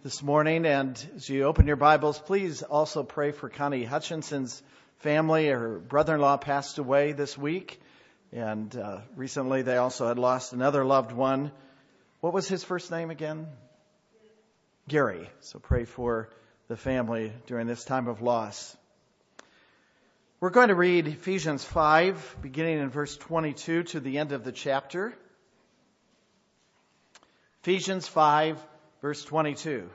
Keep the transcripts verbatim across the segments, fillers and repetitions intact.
this morning. And as you open your Bibles, please also pray for Connie Hutchinson's family. Her brother-in-law passed away this week. And uh, recently they also had lost another loved one. What was his first name again? Gary. So pray for the family during this time of loss. We're going to read Ephesians five, beginning in verse twenty-two to the end of the chapter. Ephesians five, verse twenty-two.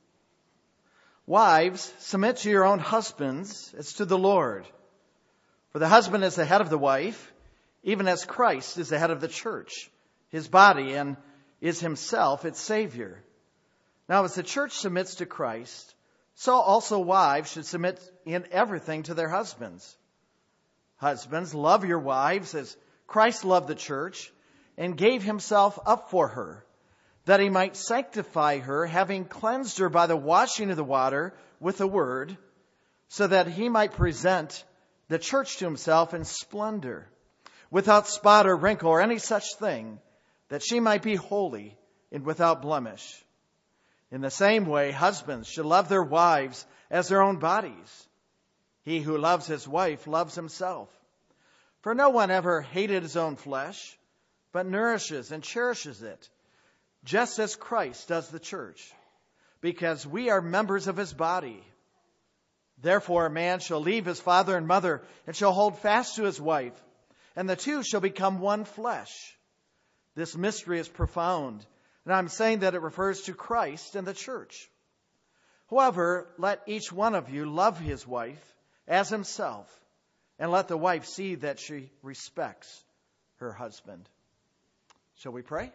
Wives, submit to your own husbands as to the Lord. For the husband is the head of the wife, even as Christ is the head of the church, his body, and is himself its Savior. Now as the church submits to Christ, so also wives should submit in everything to their husbands. Husbands, love your wives as Christ loved the church and gave himself up for her, that he might sanctify her, having cleansed her by the washing of the water with the word, so that he might present the church to himself in splendor, without spot or wrinkle or any such thing, that she might be holy and without blemish. In the same way, husbands should love their wives as their own bodies. He who loves his wife loves himself. For no one ever hated his own flesh, but nourishes and cherishes it, just as Christ does the church, because we are members of his body. Therefore, a man shall leave his father and mother and shall hold fast to his wife, and the two shall become one flesh. This mystery is profound, and I'm saying that it refers to Christ and the church. However, let each one of you love his wife as himself, and let the wife see that she respects her husband. Shall we pray?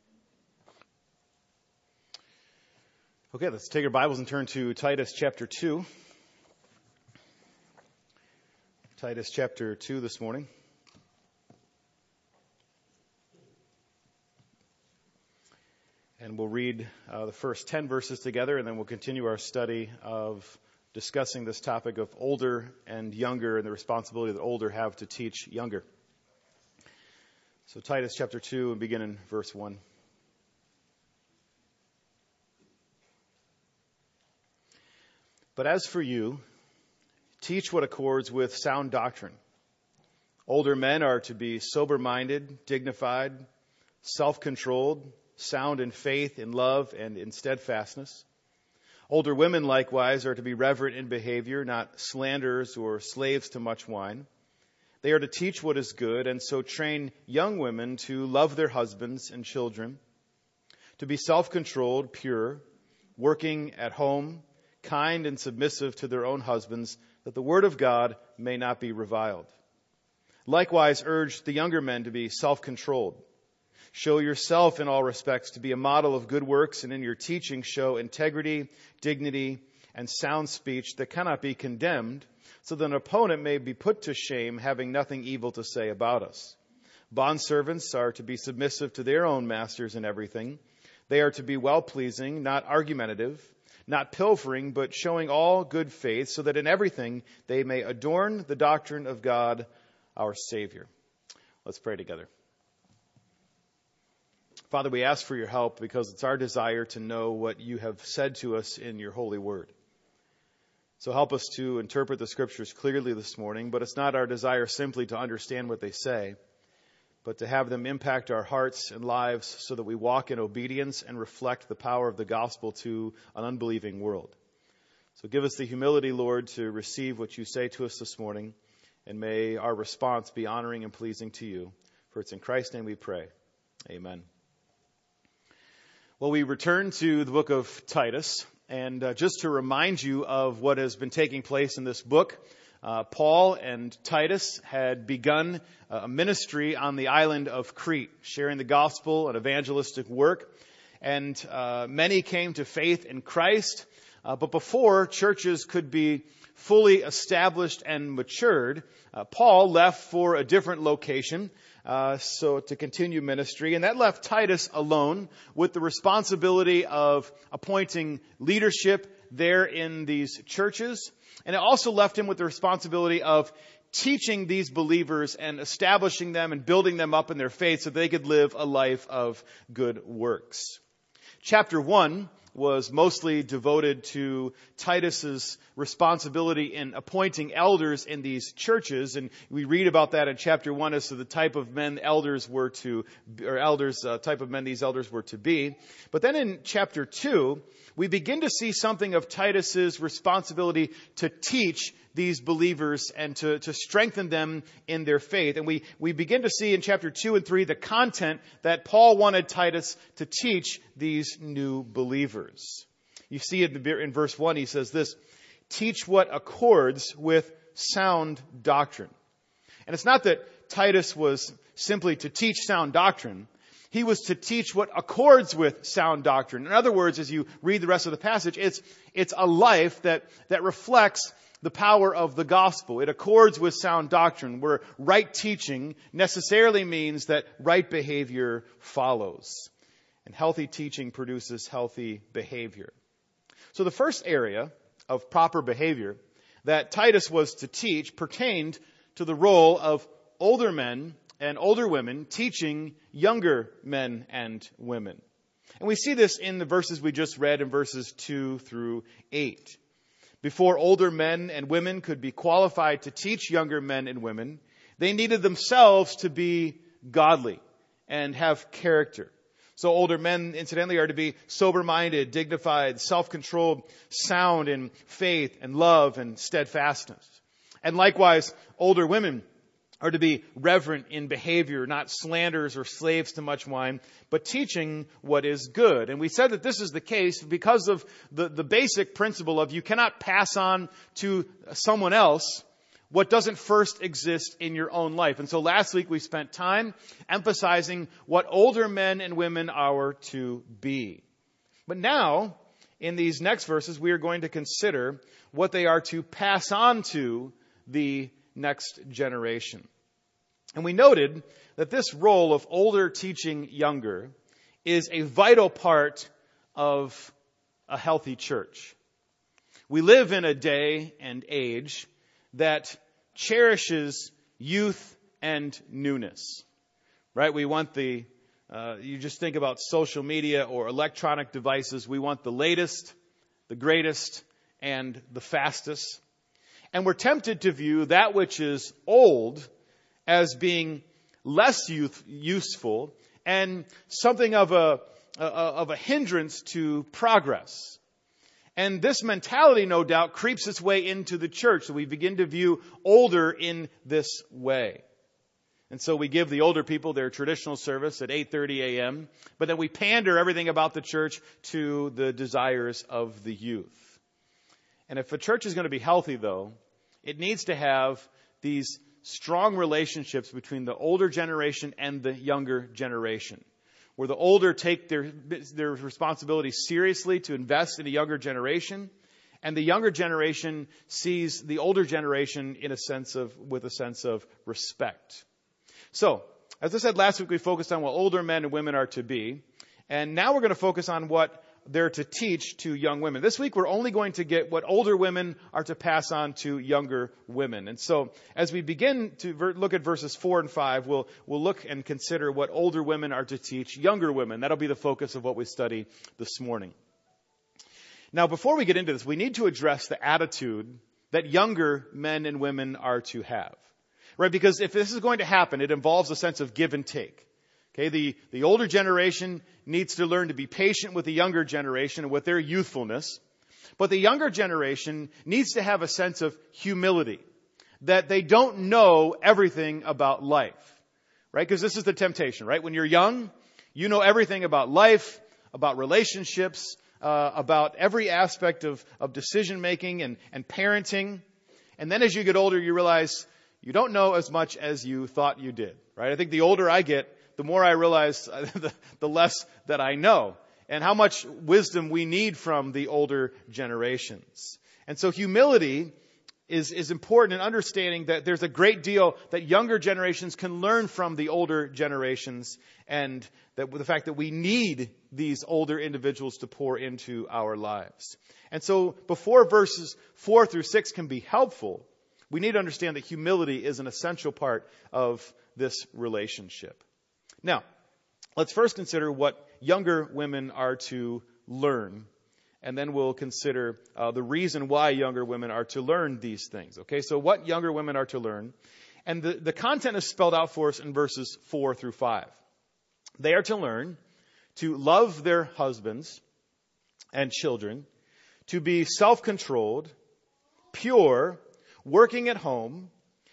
Okay, let's take our Bibles and turn to Titus chapter two. Titus chapter two this morning. And we'll read uh, the first ten verses together, and then we'll continue our study of discussing this topic of older and younger and the responsibility that older have to teach younger. So Titus chapter two, and begin in verse one. But as for you, teach what accords with sound doctrine. Older men are to be sober-minded, dignified, self-controlled, sound in faith, in love, and in steadfastness. Older women likewise are to be reverent in behavior, not slanderers or slaves to much wine. They are to teach what is good, and so train young women to love their husbands and children, to be self-controlled, pure, working at home, kind and submissive to their own husbands, that the word of God may not be reviled. Likewise, urge the younger men to be self-controlled. Show yourself in all respects to be a model of good works, and in your teaching show integrity, dignity, and sound speech that cannot be condemned, so that an opponent may be put to shame, having nothing evil to say about us. Bondservants are to be submissive to their own masters in everything. They are to be well-pleasing, not argumentative, not pilfering, but showing all good faith, so that in everything they may adorn the doctrine of God, our Savior. Let's pray together. Father, we ask for your help because it's our desire to know what you have said to us in your holy word. So help us to interpret the scriptures clearly this morning, but it's not our desire simply to understand what they say, but to have them impact our hearts and lives so that we walk in obedience and reflect the power of the gospel to an unbelieving world. So give us the humility, Lord, to receive what you say to us this morning, and may our response be honoring and pleasing to you. For it's in Christ's name we pray. Amen. Well, we return to the book of Titus, and uh, just to remind you of what has been taking place in this book, uh, Paul and Titus had begun a ministry on the island of Crete, sharing the gospel and evangelistic work, and uh, many came to faith in Christ, uh, but before churches could be fully established and matured, uh, Paul left for a different location, Uh, so to continue ministry. And that left Titus alone with the responsibility of appointing leadership there in these churches. And it also left him with the responsibility of teaching these believers and establishing them and building them up in their faith so they could live a life of good works. Chapter one was mostly devoted to Titus's responsibility in appointing elders in these churches. And we read about that in chapter one as to the type of men elders were to, or elders, uh, type of men these elders were to be. But then in chapter two, we begin to see something of Titus's responsibility to teach these believers and to, to strengthen them in their faith. And we, we begin to see in chapter two and three the content that Paul wanted Titus to teach these new believers. You see it in verse one, he says this, teach what accords with sound doctrine. And it's not that Titus was simply to teach sound doctrine. He was to teach what accords with sound doctrine. In other words, as you read the rest of the passage, it's, it's a life that, that reflects the power of the gospel. It accords with sound doctrine, where right teaching necessarily means that right behavior follows. And healthy teaching produces healthy behavior. So the first area of proper behavior that Titus was to teach pertained to the role of older men and older women teaching younger men and women. And we see this in the verses we just read in verses two through eight. Before older men and women could be qualified to teach younger men and women, they needed themselves to be godly and have character. So older men, incidentally, are to be sober-minded, dignified, self-controlled, sound in faith and love and steadfastness. And likewise, older women are to be reverent in behavior, not slanderers or slaves to much wine, but teaching what is good. And we said that this is the case because of the, the basic principle of you cannot pass on to someone else what doesn't first exist in your own life. And so last week we spent time emphasizing what older men and women are to be. But now, in these next verses, we are going to consider what they are to pass on to the next generation. And we noted that this role of older teaching younger is a vital part of a healthy church. We live in a day and age that cherishes youth and newness, right? We want the, uh, you just think about social media or electronic devices. We want the latest, the greatest, and the fastest. And we're tempted to view that which is old as being less youth, useful and something of a, a, of a hindrance to progress. And this mentality, no doubt, creeps its way into the church. So we begin to view older in this way. And so we give the older people their traditional service at eight thirty a.m., but then we pander everything about the church to the desires of the youth. And if a church is going to be healthy, though, it needs to have these strong relationships between the older generation and the younger generation, where the older take their, their responsibility seriously to invest in a younger generation, and the younger generation sees the older generation in a sense of, with a sense of respect. So, as I said last week, we focused on what older men and women are to be, and now we're going to focus on what they're to teach to young women. This week, we're only going to get what older women are to pass on to younger women. And so, as we begin to ver- look at verses four and five, we'll, we'll look and consider what older women are to teach younger women. That'll be the focus of what we study this morning. Now, before we get into this, we need to address the attitude that younger men and women are to have. Right? Because if this is going to happen, it involves a sense of give and take. Okay, the, the older generation needs to learn to be patient with the younger generation and with their youthfulness. But the younger generation needs to have a sense of humility, that they don't know everything about life. Right? Because this is the temptation, right? When you're young, you know everything about life, about relationships, uh, about every aspect of, of decision making and, and parenting. And then as you get older, you realize you don't know as much as you thought you did. Right? I think the older I get, the more I realize the, the less that I know, and how much wisdom we need from the older generations. And so humility is, is important in understanding that there's a great deal that younger generations can learn from the older generations, and that the fact that we need these older individuals to pour into our lives. And so before verses four through six can be helpful, we need to understand that humility is an essential part of this relationship. Now, let's first consider what younger women are to learn and then we'll consider uh, the reason why younger women are to learn these things. Okay, so what younger women are to learn. And the, the content is spelled out for us in verses four through five. They are to learn to love their husbands and children, to be self-controlled, pure, working at home,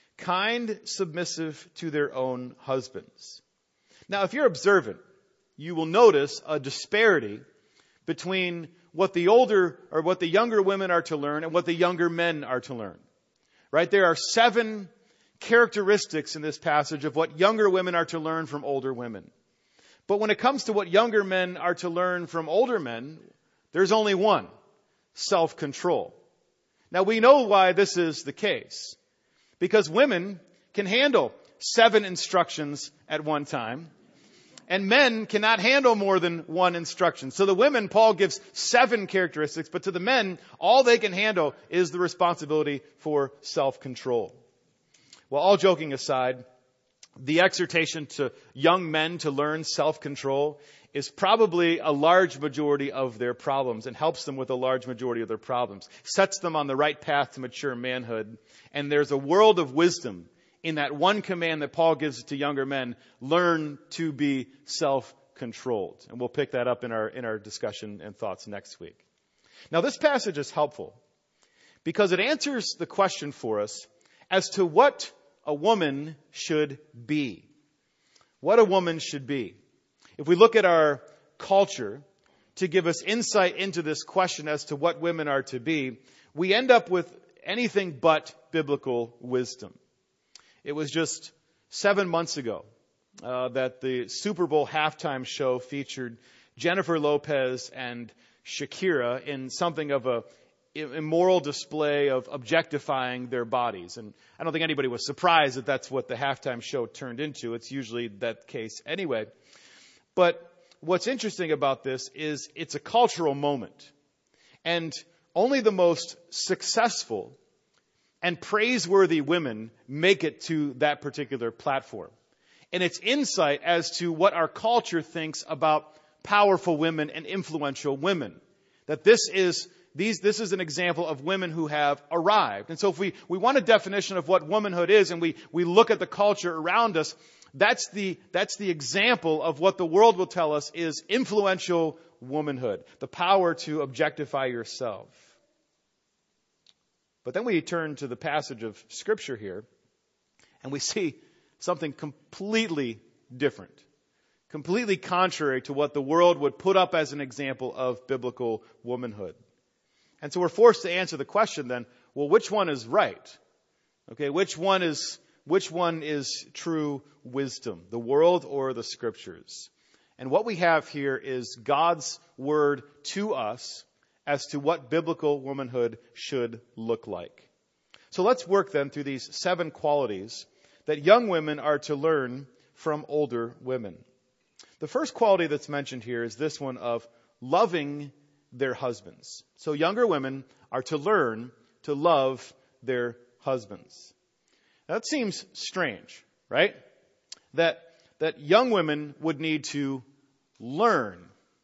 kind, submissive to their own husbands. Now, if you're observant, you will notice a disparity between what the older or what the younger women are to learn and what the younger men are to learn. Right? There are seven characteristics in this passage of what younger women are to learn from older women. But when it comes to what younger men are to learn from older men, there's only one: self-control. Now, we know why this is the case. Because women can handle seven instructions at one time, and men cannot handle more than one instruction. So the women, Paul gives seven characteristics, but to the men, all they can handle is the responsibility for self-control. Well, all joking aside, the exhortation to young men to learn self-control is probably a large majority of their problems and helps them with a large majority of their problems, sets them on the right path to mature manhood. And there's a world of wisdom in that one command that Paul gives to younger men: learn to be self-controlled. And we'll pick that up in our, in our discussion and thoughts next week. Now, this passage is helpful because it answers the question for us as to what a woman should be. What a woman should be. If we look at our culture to give us insight into this question as to what women are to be, we end up with anything but biblical wisdom. It was just seven months ago uh, that the Super Bowl halftime show featured Jennifer Lopez and Shakira in something of a immoral display of objectifying their bodies. And I don't think anybody was surprised that that's what the halftime show turned into. It's usually that case anyway. But what's interesting about this is it's a cultural moment. And only the most successful and praiseworthy women make it to that particular platform. And it's insight as to what our culture thinks about powerful women and influential women. That this is These, this is an example of women who have arrived. And so if we, we want a definition of what womanhood is and we, we look at the culture around us, that's the, that's the example of what the world will tell us is influential womanhood. The power to objectify yourself. But then we turn to the passage of Scripture here and we see something completely different. Completely contrary to what the world would put up as an example of biblical womanhood. And so we're forced to answer the question then, well, which one is right? Okay, which one is which one is true wisdom, the world or the Scriptures? And what we have here is God's word to us as to what biblical womanhood should look like. So let's work then through these seven qualities that young women are to learn from older women. The first quality that's mentioned here is this one of loving their husbands. So younger women are to learn to love their husbands. Now, that seems strange, right? That that young women would need to learn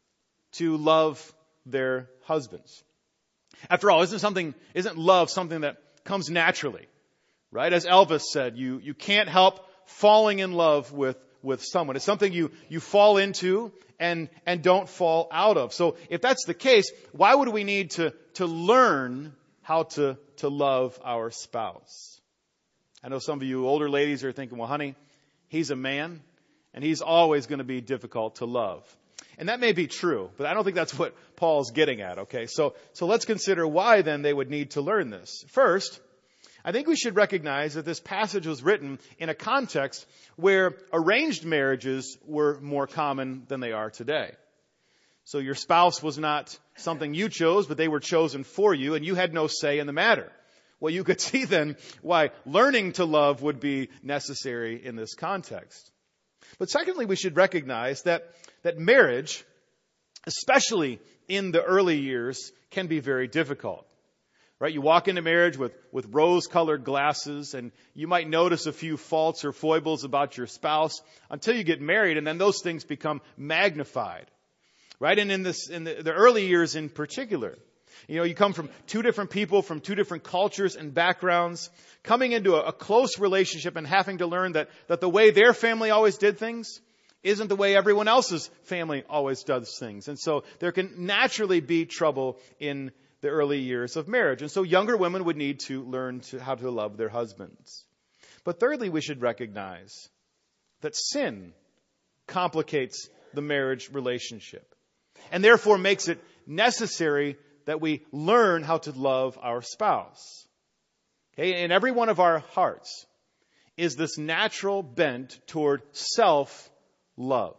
to love their husbands. After all, isn't something isn't love something that comes naturally, right? As Elvis said, you you can't help falling in love with with someone. It's something you, you fall into and, and don't fall out of. So if that's the case, why would we need to, to learn how to, to love our spouse? I know some of you older ladies are thinking, well, honey, he's a man and he's always going to be difficult to love. And that may be true, but I don't think that's what Paul's getting at, okay? So, so let's consider why then they would need to learn this. First, I think we should recognize that this passage was written in a context where arranged marriages were more common than they are today. So your spouse was not something you chose, but they were chosen for you, and you had no say in the matter. Well, you could see then why learning to love would be necessary in this context. But secondly, we should recognize that, that marriage, especially in the early years, can be very difficult. Right? You walk into marriage with, with rose-colored glasses, and you might notice a few faults or foibles about your spouse until you get married, and then those things become magnified. right? And in this, in the, the early years in particular, you know, you come from two different people, from two different cultures and backgrounds, coming into a, a close relationship and having to learn that, that the way their family always did things isn't the way everyone else's family always does things. And so there can naturally be trouble in the early years of marriage. And so younger women would need to learn to, how to love their husbands. But thirdly, we should recognize that sin complicates the marriage relationship and therefore makes it necessary that we learn how to love our spouse. Okay? In every one of our hearts is this natural bent toward self-love.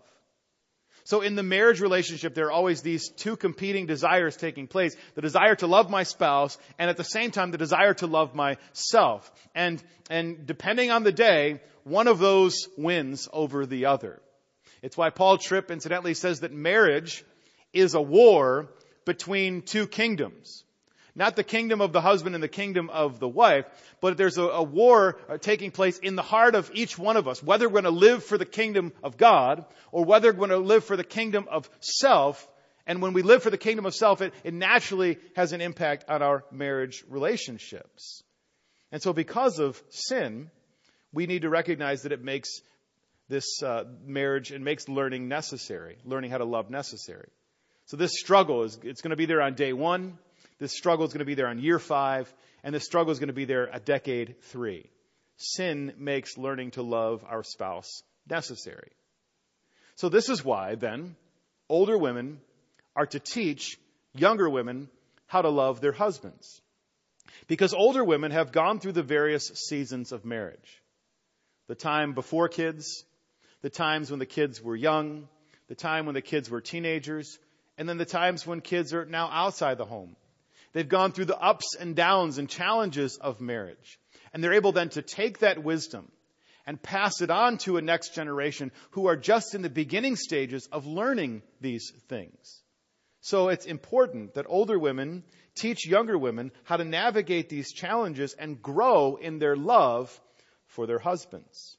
So in the marriage relationship, there are always these two competing desires taking place. The desire to love my spouse, and at the same time, the desire to love myself. And, and depending on the day, one of those wins over the other. It's why Paul Tripp incidentally says that marriage is a war between two kingdoms. Not the kingdom of the husband and the kingdom of the wife, but there's a, a war taking place in the heart of each one of us, whether we're going to live for the kingdom of God or whether we're going to live for the kingdom of self. And when we live for the kingdom of self, it, it naturally has an impact on our marriage relationships. And so because of sin, we need to recognize that it makes this uh, marriage and makes learning necessary, learning how to love necessary. So this struggle is, it's going to be there on day one. This struggle is going to be there on year five, and this struggle is going to be there at decade three. Sin makes learning to love our spouse necessary. So this is why, then, older women are to teach younger women how to love their husbands. Because older women have gone through the various seasons of marriage. The time before kids, the times when the kids were young, the time when the kids were teenagers, and then the times when kids are now outside the home. They've gone through the ups and downs and challenges of marriage. And they're able then to take that wisdom and pass it on to a next generation who are just in the beginning stages of learning these things. So it's important that older women teach younger women how to navigate these challenges and grow in their love for their husbands.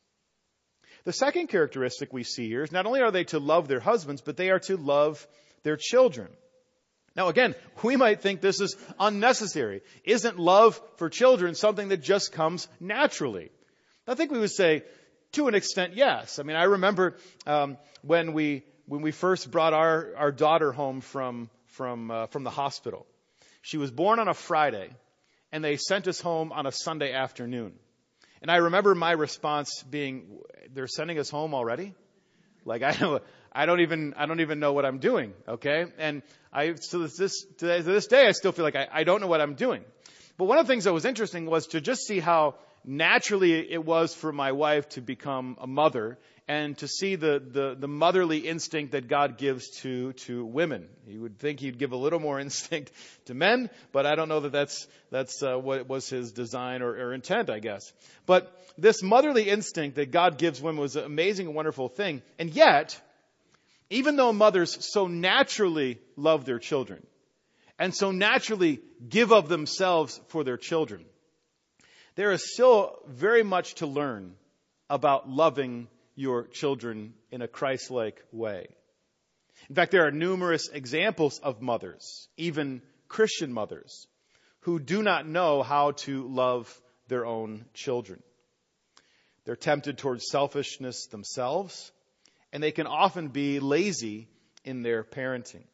The second characteristic we see here is not only are they to love their husbands, but they are to love their children. Now again, we might think this is unnecessary. Isn't love for children something that just comes naturally? I think we would say, to an extent, yes. I mean, I remember um, when we when we first brought our, our daughter home from from uh, from the hospital. She was born on a Friday, and they sent us home on a Sunday afternoon. And I remember my response being, "They're sending us home already? Like I don't, I don't even I don't even know what I'm doing." Okay, and I to this to this day I still feel like I, I don't know what I'm doing. But one of the things that was interesting was to just see how naturally it was for my wife to become a mother and to see the, the, the motherly instinct that God gives to, to women. You would think he'd give a little more instinct to men, but I don't know that that's, that's uh, what was his design or, or intent, I guess. But this motherly instinct that God gives women was an amazing and wonderful thing. And yet, even though mothers so naturally love their children and so naturally give of themselves for their children, there is still very much to learn about loving your children in a Christ-like way. In fact, there are numerous examples of mothers, even Christian mothers, who do not know how to love their own children. They're tempted towards selfishness themselves, and they can often be lazy in their parenting.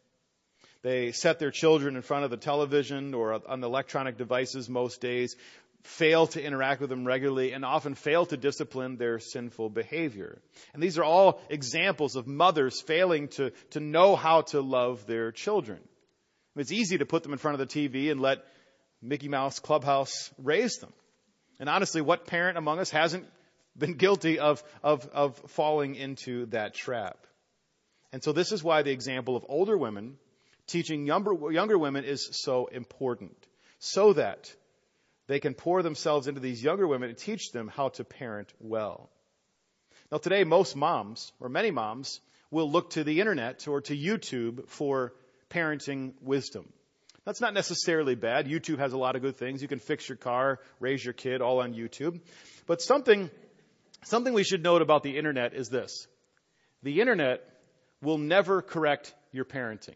They set their children in front of the television or on the electronic devices most days, fail to interact with them regularly, and often fail to discipline their sinful behavior. And these are all examples of mothers failing to, to know how to love their children. It's easy to put them in front of the T V and let Mickey Mouse Clubhouse raise them. And honestly, what parent among us hasn't been guilty of, of, of falling into that trap? And so this is why the example of older women teaching younger, younger women is so important, so that they can pour themselves into these younger women and teach them how to parent well. Now today, most moms, or many moms, will look to the internet or to YouTube for parenting wisdom. That's not necessarily bad. YouTube has a lot of good things. You can fix your car, raise your kid, all on YouTube. But something, something we should note about the internet is this. The internet will never correct your parenting.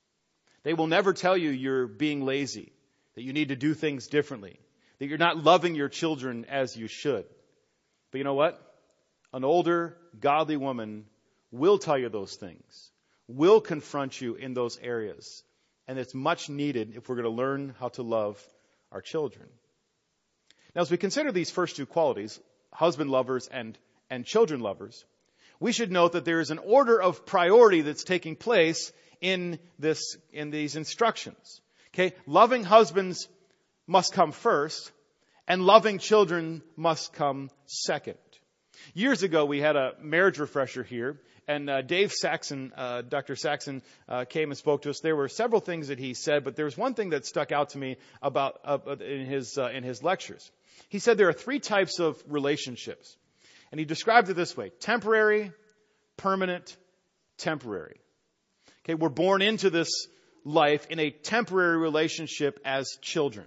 They will never tell you you're being lazy, that you need to do things differently, that you're not loving your children as you should. But you know what? An older, godly woman will tell you those things, will confront you in those areas. And it's much needed if we're going to learn how to love our children. Now, as we consider these first two qualities, husband lovers and, and children lovers, we should note that there is an order of priority that's taking place in this, in these instructions. Okay? Loving husbands must come first, and loving children must come second. Years ago, we had a marriage refresher here, and uh, Dave Saxon, uh, Doctor Saxon, uh, came and spoke to us. There were several things that he said, but there was one thing that stuck out to me about uh, in his uh, in his lectures. He said there are three types of relationships, and he described it this way: temporary, permanent, temporary. Okay, we're born into this life in a temporary relationship as children.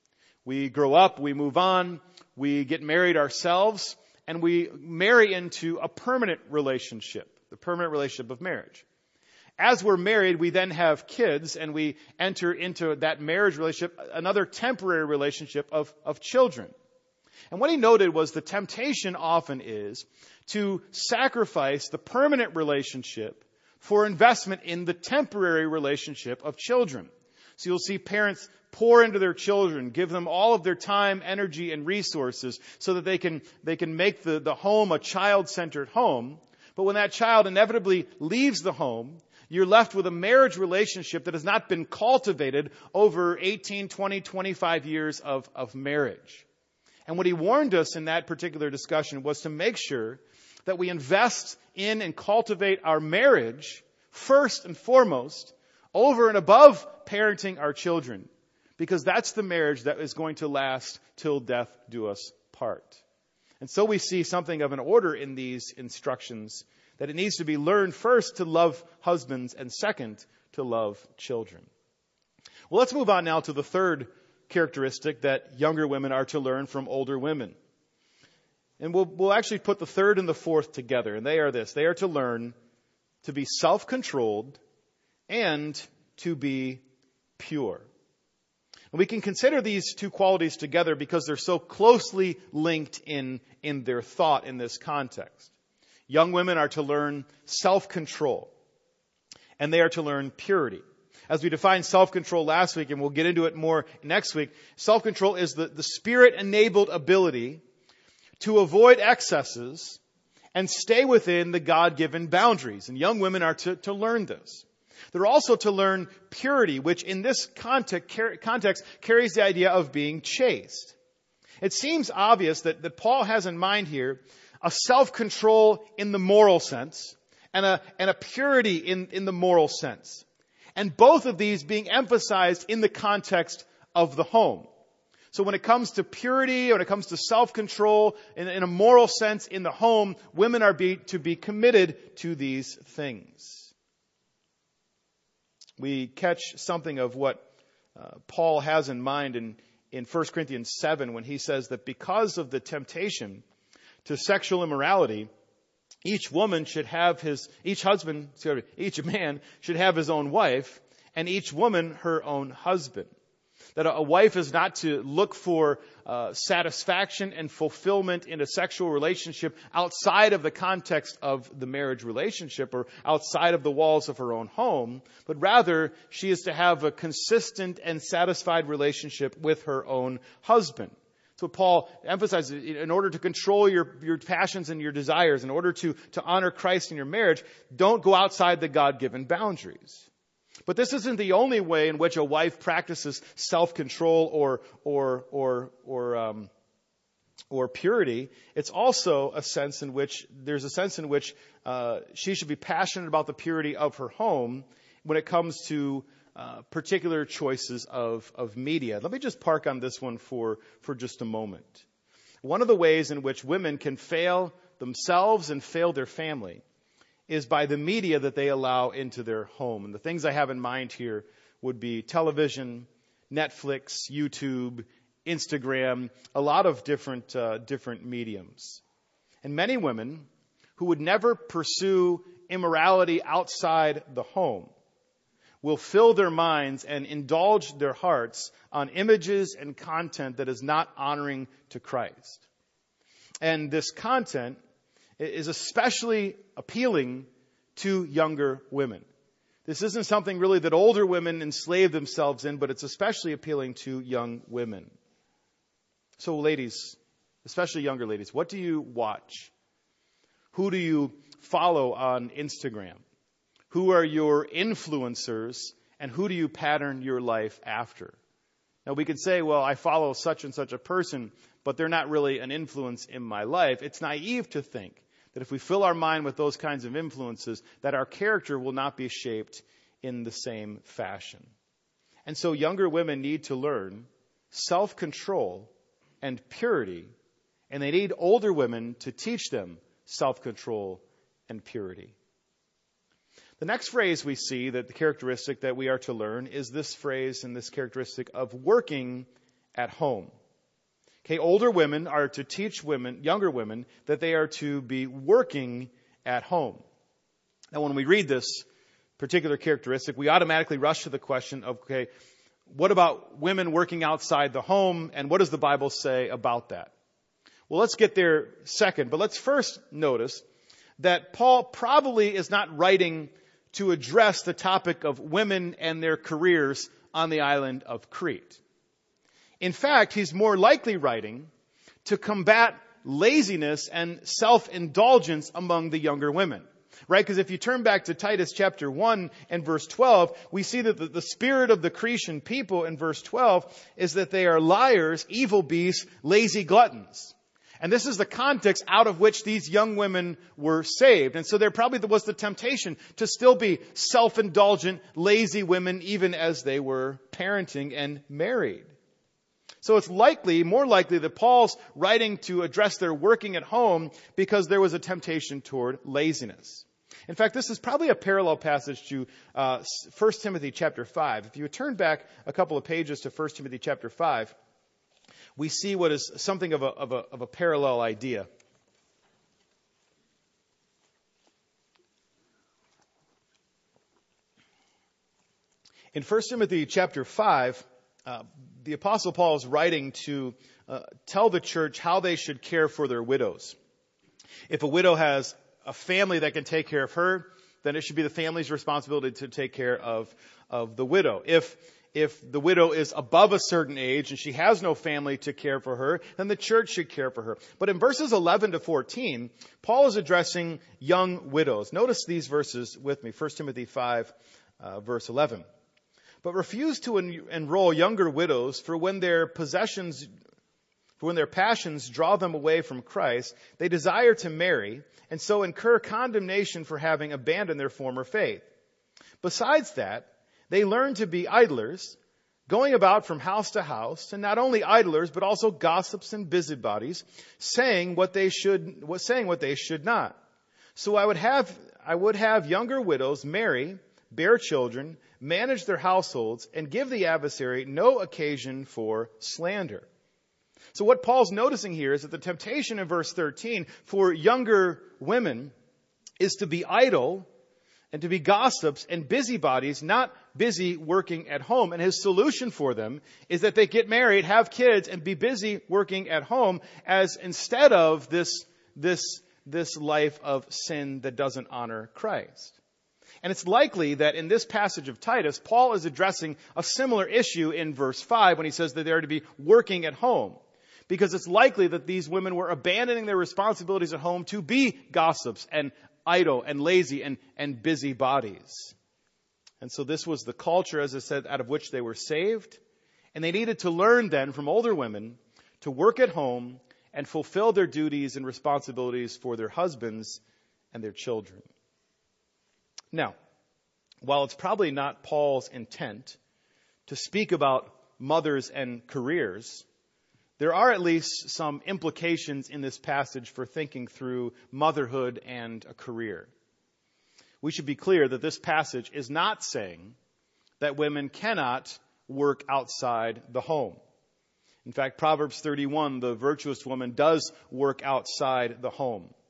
We grow up, we move on, we get married ourselves, and we marry into a permanent relationship, the permanent relationship of marriage. As we're married, we then have kids, and we enter into that marriage relationship, another temporary relationship of, of children. And what he noted was the temptation often is to sacrifice the permanent relationship for investment in the temporary relationship of children. So you'll see parents pour into their children, give them all of their time, energy, and resources so that they can, they can make the, the home a child-centered home. But when that child inevitably leaves the home, you're left with a marriage relationship that has not been cultivated over eighteen, twenty, twenty-five years of, of marriage. And what he warned us in that particular discussion was to make sure that we invest in and cultivate our marriage first and foremost over and above parenting our children, because that's the marriage that is going to last till death do us part. And so we see something of an order in these instructions, that it needs to be learned first to love husbands and second to love children. Well, let's move on now to the third characteristic that younger women are to learn from older women. And we'll, we'll actually put the third and the fourth together, and they are this. They are to learn to be self-controlled and to be pure. And we can consider these two qualities together because they're so closely linked in, in their thought in this context. Young women are to learn self-control, and they are to learn purity. As we defined self-control last week, and we'll get into it more next week, self-control is the, the spirit-enabled ability to avoid excesses and stay within the God-given boundaries. And young women are to, to learn this. They're also to learn purity, which in this context, context carries the idea of being chaste. It seems obvious that, that Paul has in mind here a self-control in the moral sense and a, and a purity in, in the moral sense. And both of these being emphasized in the context of the home. So when it comes to purity, when it comes to self-control, in, in a moral sense in the home, women are be, to be committed to these things. We catch something of what uh, Paul has in mind in, in First Corinthians seven when he says that because of the temptation to sexual immorality, each woman should have his, each husband, sorry, each man should have his own wife, and each woman her own husband. That a wife is not to look for uh, satisfaction and fulfillment in a sexual relationship outside of the context of the marriage relationship or outside of the walls of her own home, but rather she is to have a consistent and satisfied relationship with her own husband. That's what Paul emphasizes. In order to control your, your passions and your desires, in order to, to honor Christ in your marriage, don't go outside the God-given boundaries. But this isn't the only way in which a wife practices self-control or or or or um, or purity. It's also a sense in which there's a sense in which uh, she should be passionate about the purity of her home when it comes to uh, particular choices of of media. Let me just park on this one for for just a moment. One of the ways in which women can fail themselves and fail their family is by the media that they allow into their home. And the things I have in mind here would be television, Netflix, YouTube, Instagram, a lot of different uh, different mediums. And many women who would never pursue immorality outside the home will fill their minds and indulge their hearts on images and content that is not honoring to Christ. And this content is especially appealing to younger women. This isn't something really that older women enslave themselves in, but it's especially appealing to young women. So ladies, especially younger ladies, what do you watch? Who do you follow on Instagram? Who are your influencers, and who do you pattern your life after? Now we could say, well, I follow such and such a person, but they're not really an influence in my life. It's naive to think that if we fill our mind with those kinds of influences, that our character will not be shaped in the same fashion. And so younger women need to learn self-control and purity, and they need older women to teach them self-control and purity. The next phrase we see, that the characteristic that we are to learn, is this phrase and this characteristic of working at home. Okay, older women are to teach women, younger women, that they are to be working at home. Now, when we read this particular characteristic, we automatically rush to the question of, okay, what about women working outside the home, and what does the Bible say about that? Well, let's get there second, but let's first notice that Paul probably is not writing to address the topic of women and their careers on the island of Crete. In fact, he's more likely writing to combat laziness and self-indulgence among the younger women. Right? Because if you turn back to Titus chapter one and verse twelve, we see that the, the spirit of the Cretan people in verse twelve is that they are liars, evil beasts, lazy gluttons. And this is the context out of which these young women were saved. And so there probably was the temptation to still be self-indulgent, lazy women, even as they were parenting and married. So it's likely, more likely, that Paul's writing to address their working at home because there was a temptation toward laziness. In fact, this is probably a parallel passage to uh, First Timothy chapter five. If you would turn back a couple of pages to First Timothy chapter five, we see what is something of a, of a, of a parallel idea. In First Timothy chapter five, uh, the Apostle Paul is writing to uh, tell the church how they should care for their widows. If a widow has a family that can take care of her, then it should be the family's responsibility to take care of, of the widow. If If the widow is above a certain age and she has no family to care for her, then the church should care for her. But in verses eleven to fourteen, Paul is addressing young widows. Notice these verses with me. First Timothy five, uh, verse eleven. But refuse to en- enroll younger widows, for when their possessions, for when their passions draw them away from Christ, they desire to marry, and so incur condemnation for having abandoned their former faith. Besides that, they learn to be idlers, going about from house to house, and not only idlers, but also gossips and busybodies, saying what they should, saying what they should not. So I would have, I would have younger widows marry, bear children, manage their households, and give the adversary no occasion for slander. So what Paul's noticing here is that the temptation in verse thirteen for younger women is to be idle and to be gossips and busybodies, not busy working at home. And his solution for them is that they get married, have kids, and be busy working at home, as instead of this, this, this life of sin that doesn't honor Christ. And it's likely that in this passage of Titus, Paul is addressing a similar issue in verse five when he says that they are to be working at home. Because it's likely that these women were abandoning their responsibilities at home to be gossips and idle and lazy and, and busy bodies. And so this was the culture, as I said, out of which they were saved. And they needed to learn then from older women to work at home and fulfill their duties and responsibilities for their husbands and their children. Now, while it's probably not Paul's intent to speak about mothers and careers, there are at least some implications in this passage for thinking through motherhood and a career. We should be clear that this passage is not saying that women cannot work outside the home. In fact, Proverbs thirty-one, the virtuous woman does work outside the home.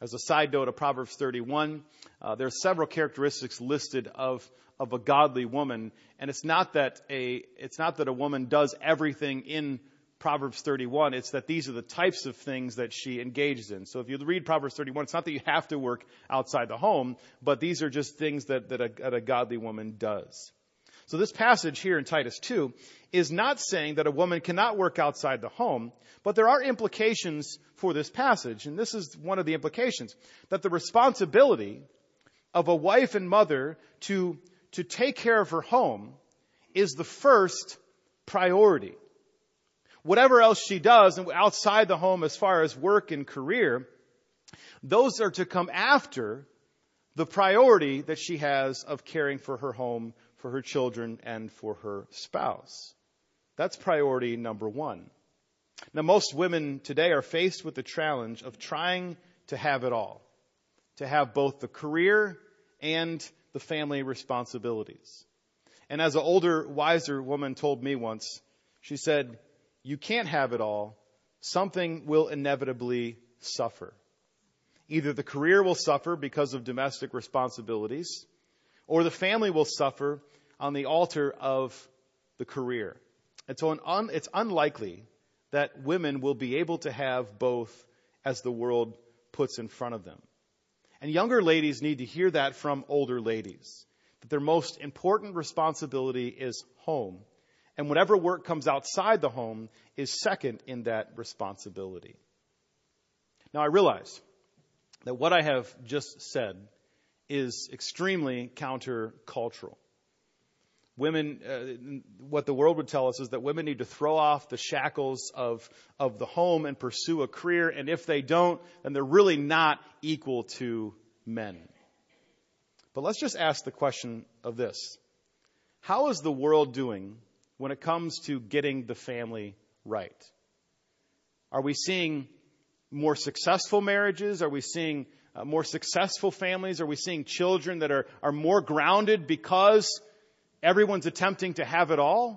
As a side note of Proverbs thirty-one, uh, there are several characteristics listed of of a godly woman, and it's not that a it's not that a woman does everything in Proverbs thirty-one. It's that these are the types of things that she engages in. So if you read Proverbs thirty-one, it's not that you have to work outside the home, but these are just things that that a, that a godly woman does. So this passage here in Titus two is not saying that a woman cannot work outside the home, but there are implications for this passage. And this is one of the implications, that the responsibility of a wife and mother to, to take care of her home is the first priority. Whatever else she does outside the home as far as work and career, those are to come after the priority that she has of caring for her home, for her children, and for her spouse. That's priority number one. Now, most women today are faced with the challenge of trying to have it all, to have both the career and the family responsibilities. And as an older, wiser woman told me once, she said, "You can't have it all. Something will inevitably suffer. Either the career will suffer because of domestic responsibilities, or the family will suffer on the altar of the career." And so un- it's unlikely that women will be able to have both as the world puts in front of them. And younger ladies need to hear that from older ladies, that their most important responsibility is home. And whatever work comes outside the home is second in that responsibility. Now, I realize that what I have just said is extremely countercultural. Women, uh, what the world would tell us is that women need to throw off the shackles of, of the home and pursue a career. And if they don't, then they're really not equal to men. But let's just ask the question of this. How is the world doing when it comes to getting the family right? Are we seeing more successful marriages? Are we seeing uh, more successful families? Are we seeing children that are, are more grounded because everyone's attempting to have it all?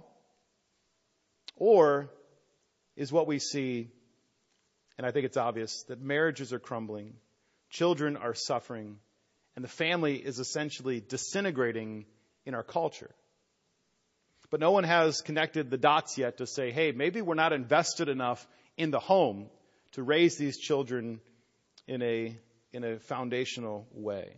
Or is what we see, and I think it's obvious, that marriages are crumbling, children are suffering, and the family is essentially disintegrating in our culture? But no one has connected the dots yet to say, hey, maybe we're not invested enough in the home to raise these children in a, in a foundational way.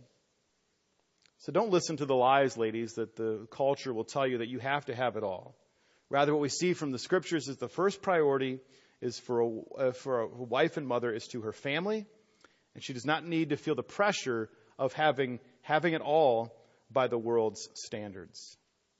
So don't listen to the lies, ladies, that the culture will tell you that you have to have it all. Rather, what we see from the scriptures is the first priority is for a, uh, for a wife and mother is to her family, and she does not need to feel the pressure of having having it all by the world's standards.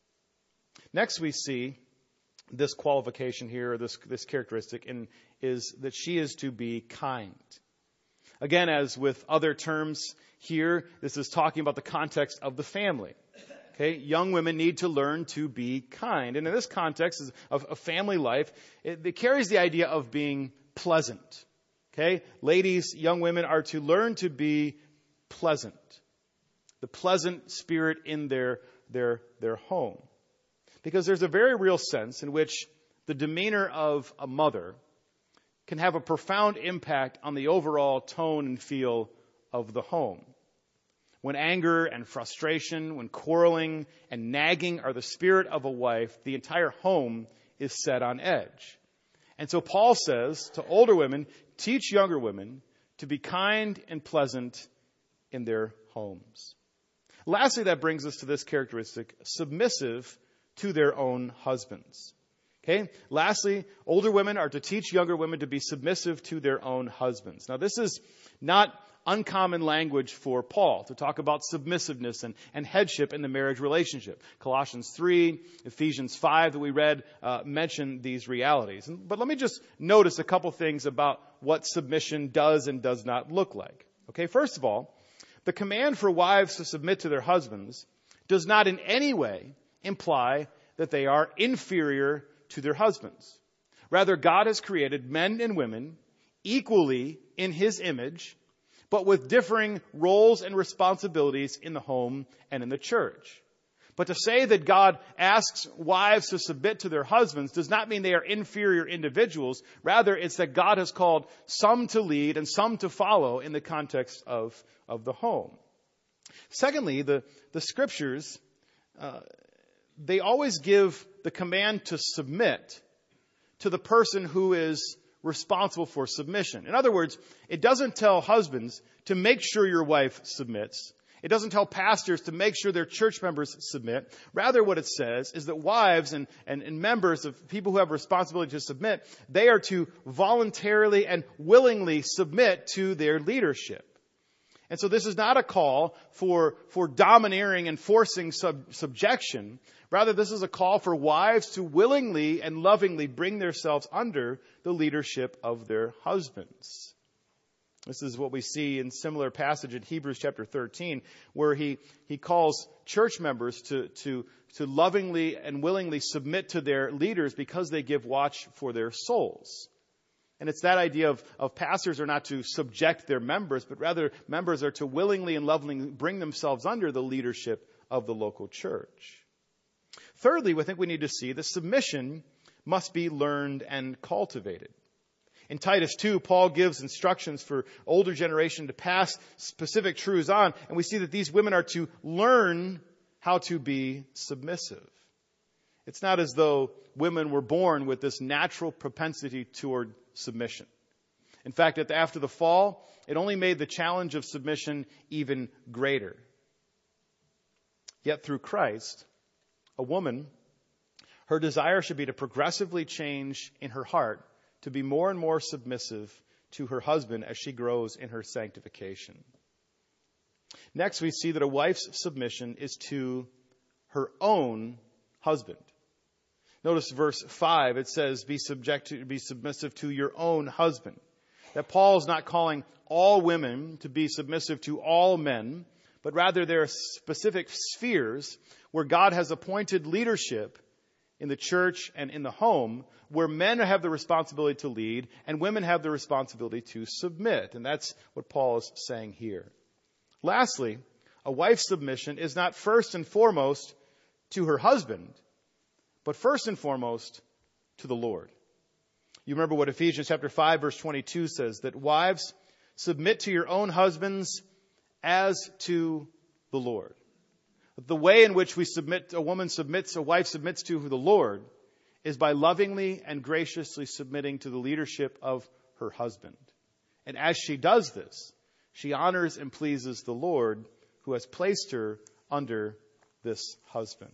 Next, we see this qualification here, or this this characteristic, and is that she is to be kind. Again, as with other terms here, this is talking about the context of the family. Okay, young women need to learn to be kind. And in this context of, of family life, it, it carries the idea of being pleasant. Okay, ladies, young women are to learn to be pleasant. The pleasant spirit in their, their, their home. Because there's a very real sense in which the demeanor of a mother can have a profound impact on the overall tone and feel of the home. When anger and frustration, when quarreling and nagging are the spirit of a wife, the entire home is set on edge. And so Paul says to older women, teach younger women to be kind and pleasant in their homes. Lastly, that brings us to this characteristic, submissive to their own husbands. Okay. Lastly, older women are to teach younger women to be submissive to their own husbands. Now, this is not uncommon language for Paul to talk about submissiveness and, and headship in the marriage relationship. Colossians three, Ephesians five that we read uh, mention these realities. But let me just notice a couple things about what submission does and does not look like. Okay. First of all, the command for wives to submit to their husbands does not in any way imply that they are inferior to their husbands. Rather, God has created men and women equally in His image, but with differing roles and responsibilities in the home and in the church. But to say that God asks wives to submit to their husbands does not mean they are inferior individuals. Rather, it's that God has called some to lead and some to follow in the context of, of the home. Secondly, the, the scriptures, uh, they always give the command to submit to the person who is responsible for submission. In other words, it doesn't tell husbands to make sure your wife submits. It doesn't tell pastors to make sure their church members submit. Rather, what it says is that wives and, and, and members of people who have responsibility to submit, they are to voluntarily and willingly submit to their leadership. And so this is not a call for, for domineering and forcing sub, subjection. Rather, this is a call for wives to willingly and lovingly bring themselves under the leadership of their husbands. This is what we see in similar passage in Hebrews chapter thirteen, where he, he calls church members to, to, to lovingly and willingly submit to their leaders because they give watch for their souls. And it's that idea of, of pastors are not to subject their members, but rather members are to willingly and lovingly bring themselves under the leadership of the local church. Thirdly, we think we need to see that submission must be learned and cultivated. In Titus two, Paul gives instructions for older generation to pass specific truths on, and we see that these women are to learn how to be submissive. It's not as though women were born with this natural propensity toward submission. In fact, after the fall, it only made the challenge of submission even greater. Yet through Christ, a woman, her desire should be to progressively change in her heart to be more and more submissive to her husband as she grows in her sanctification. Next, we see that a wife's submission is to her own husband. Notice verse five, it says, be subject to, be submissive to your own husband. That Paul is not calling all women to be submissive to all men, but rather there are specific spheres where God has appointed leadership in the church and in the home, where men have the responsibility to lead and women have the responsibility to submit. And that's what Paul is saying here. Lastly, a wife's submission is not first and foremost to her husband, but first and foremost to the Lord. You remember what Ephesians chapter five verse twenty-two says, that wives, submit to your own husbands as to the Lord. The way in which we submit, a woman submits, a wife submits to the Lord is by lovingly and graciously submitting to the leadership of her husband. And as she does this, she honors and pleases the Lord who has placed her under this husband.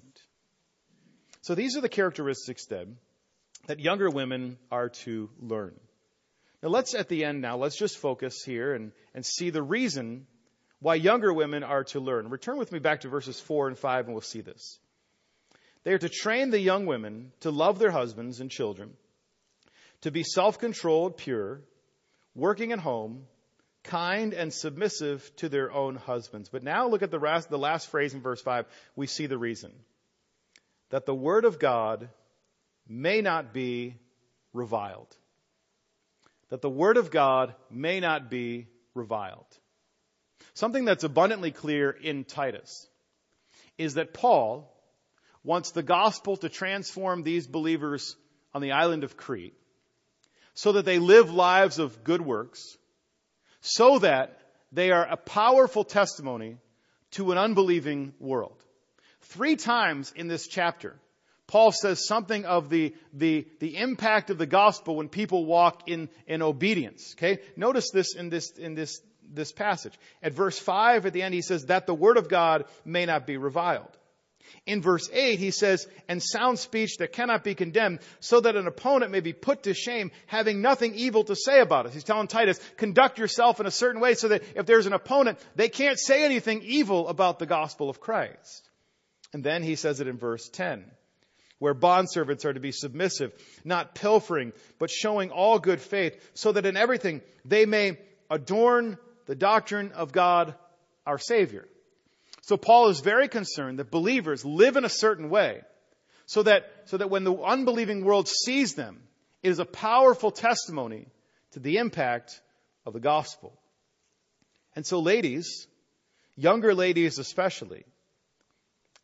So these are the characteristics then that younger women are to learn. Now let's, at the end now, let's just focus here and, and see the reason why younger women are to learn. Return with me back to verses four and five and we'll see this. They are to train the young women to love their husbands and children, to be self-controlled, pure, working at home, kind and submissive to their own husbands. But now look at the last, the last phrase in verse five. We see the reason. That the word of God may not be reviled. That the word of God may not be reviled. Something that's abundantly clear in Titus is that Paul wants the gospel to transform these believers on the island of Crete so that they live lives of good works, so that they are a powerful testimony to an unbelieving world. Three times in this chapter, Paul says something of the, the, the impact of the gospel when people walk in, in obedience. Okay? Notice this in this, in this, this passage. At verse five, at the end, he says that the word of God may not be reviled. In verse eight, he says, and sound speech that cannot be condemned, so that an opponent may be put to shame, having nothing evil to say about us. He's telling Titus, conduct yourself in a certain way so that if there's an opponent, they can't say anything evil about the gospel of Christ. And then he says it in verse ten, where bondservants are to be submissive, not pilfering, but showing all good faith, so that in everything they may adorn the doctrine of God, our Savior. So Paul is very concerned that believers live in a certain way so that, so that when the unbelieving world sees them, it is a powerful testimony to the impact of the gospel. And so ladies, younger ladies especially,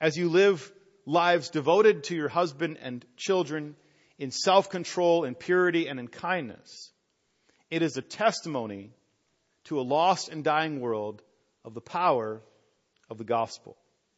as you live lives devoted to your husband and children in self-control, in purity, and in kindness, it is a testimony to a lost and dying world of the power of the gospel.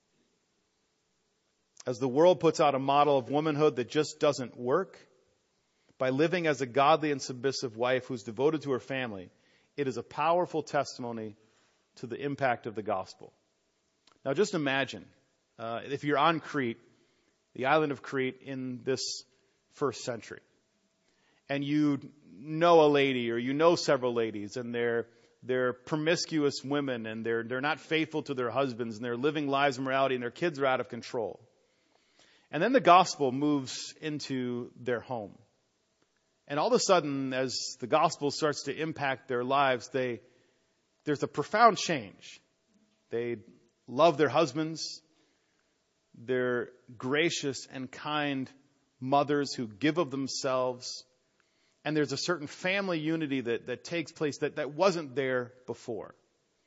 As the world puts out a model of womanhood that just doesn't work, by living as a godly and submissive wife who's devoted to her family, it is a powerful testimony to the impact of the gospel. Now just imagine, uh, if you're on Crete, the island of Crete in this first century, and you know a lady or you know several ladies, and they're they're promiscuous women, and they're they're not faithful to their husbands, and they're living lives of morality, and their kids are out of control. And then the gospel moves into their home. And all of a sudden, as the gospel starts to impact their lives, they there's a profound change. They love their husbands. They're gracious and kind mothers who give of themselves. And there's a certain family unity that, that takes place that, that wasn't there before.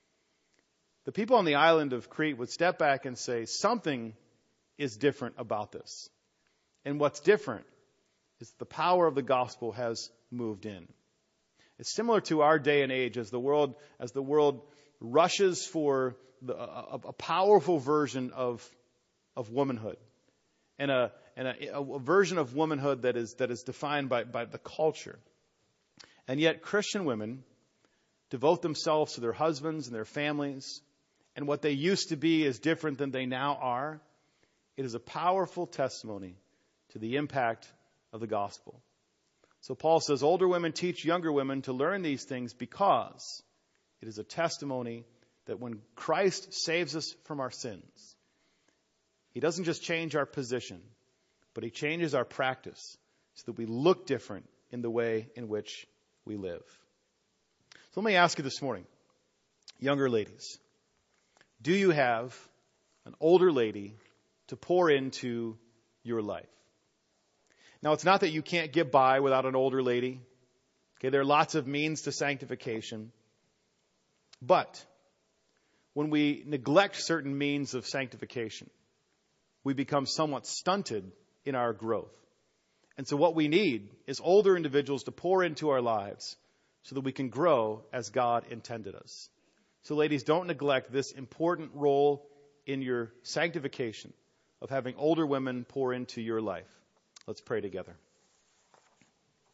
The people on the island of Crete would step back and say, something is different about this. And what's different is the power of the gospel has moved in. It's similar to our day and age as the world as the world rushes for the, a, a powerful version of of womanhood, and a and a, a version of womanhood that is that is defined by, by the culture. And yet Christian women devote themselves to their husbands and their families, and what they used to be is different than they now are. It is a powerful testimony to the impact of the gospel. So Paul says, older women teach younger women to learn these things because it is a testimony that when Christ saves us from our sins, He doesn't just change our position, but He changes our practice so that we look different in the way in which we live. So let me ask you this morning, younger ladies, do you have an older lady to pour into your life? Now, it's not that you can't get by without an older lady. Okay, there are lots of means to sanctification. But when we neglect certain means of sanctification, we become somewhat stunted in our growth. And so what we need is older individuals to pour into our lives so that we can grow as God intended us. So ladies, don't neglect this important role in your sanctification of having older women pour into your life. Let's pray together.